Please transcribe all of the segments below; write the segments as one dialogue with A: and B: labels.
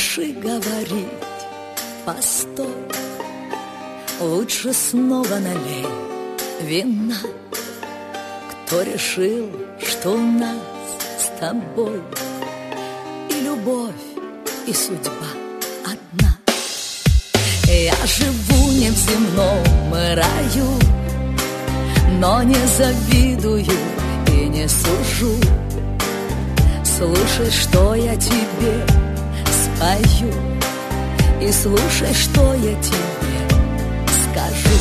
A: спеши говорить, постой, лучше снова налей вина. Кто решил, что у нас с тобой и любовь, и судьба одна? Я живу не в земном раю, но не завидую и не сужу. Слушай, что я тебе спою, и слушай, что я тебе скажу.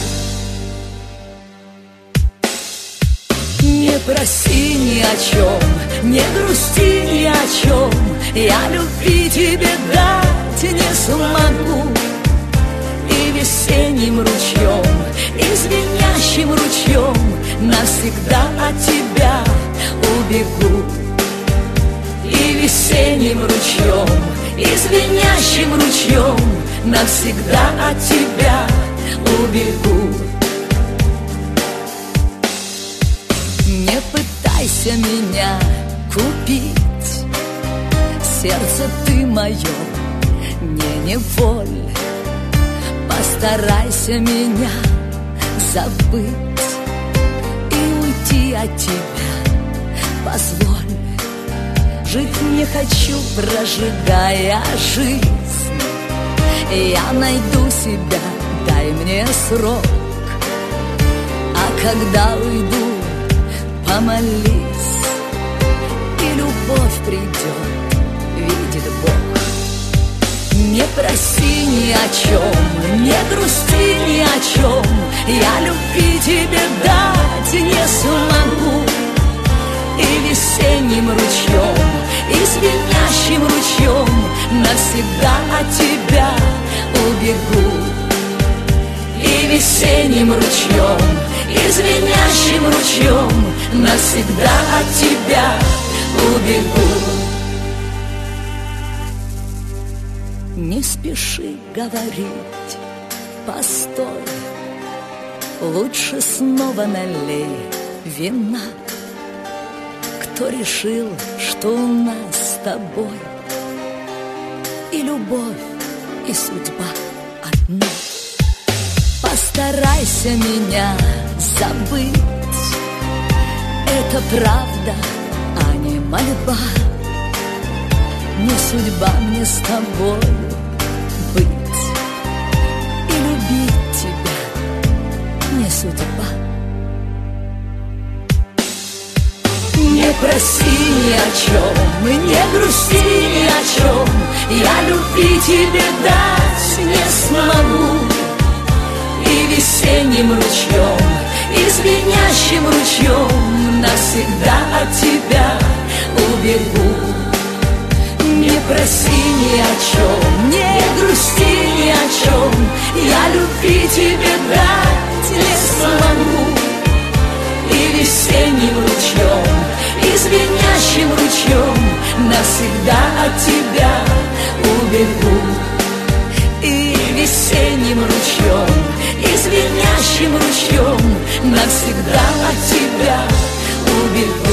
A: Не проси ни о чем, не грусти ни о чем, я любви тебе дать не смогу. И весенним ручьем, и звенящим ручьем навсегда от тебя убегу. И весенним ручьем, и звенящим ручьем навсегда от тебя убегу. Не пытайся меня купить, сердце ты мое не неволь. Постарайся меня забыть и уйти от тебя, позволь. Жить не хочу, прожигая жизнь. Я найду себя, дай мне срок. А когда уйду, помолись, и любовь придет, видит Бог. Не проси ни о чем, не грусти ни о чем, я любви тебе дать не смогу. И весенним ручьем, и звенящим ручьем навсегда от тебя убегу. И весенним ручьем, и звенящим ручьем навсегда от тебя убегу. Не спеши говорить, постой, лучше снова налей вина. Кто решил, что у нас с тобой и любовь, и судьба одна? Постарайся меня забыть, это правда, а не мольба. Не судьба мне с тобою быть и любить тебя, не судьба. Не проси ни о чем, не грусти ни о чем, я любви тебе дать не смогу. И весенним ручьем, и звенящим ручьем навсегда от тебя убегу. Не проси ни о чем, не грусти ни о чем, я любви тебе дать не смогу. И весенним ручьем, и звенящим ручьем навсегда от тебя убегу. И весенним ручьем, и звенящим ручьем навсегда от тебя убегу.